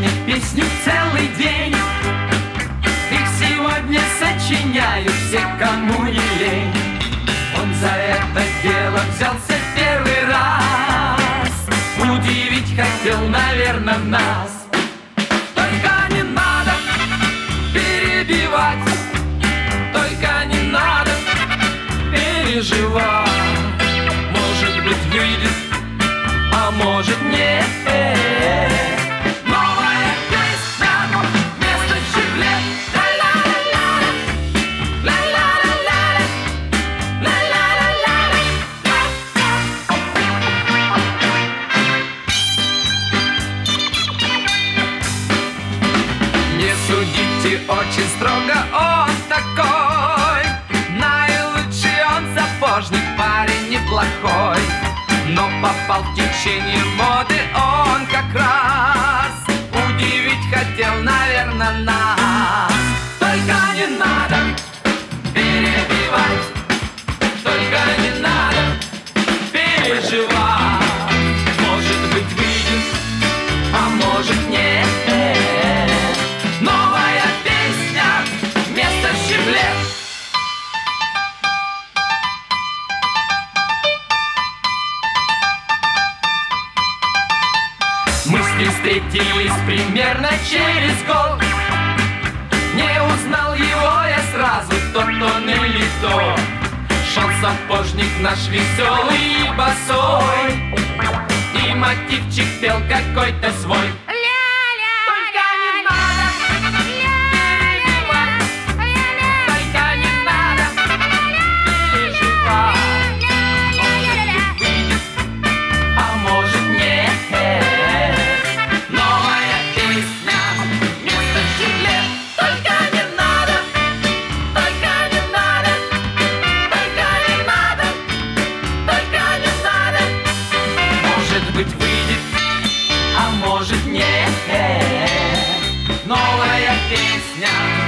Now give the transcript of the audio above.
мне песню целый день. Их сегодня сочиняют все, кому не лень. Он за это дело взялся первый раз. Удивить хотел, наверное, нас. Только не надо перебивать, только не надо переживать. Может быть, выйдет, а может нет. Новая песня вместо щеглет. Не судите очень строго, он такой. Наилучший он сапожник, парень неплохой. Но попал в течение моды он как раз. Удивить хотел, наверное, нас. Только не надо перебивать, только не надо переживать. Может быть, выйдет, а может нет. Новая песня вместо щеглет. Мы с ним встретились примерно через год. Не узнал его я сразу, тот он или тот. Шел сапожник наш веселый и босой, и мотивчик пел какой-то свой. Быть выйдет, а может нет. Новая песня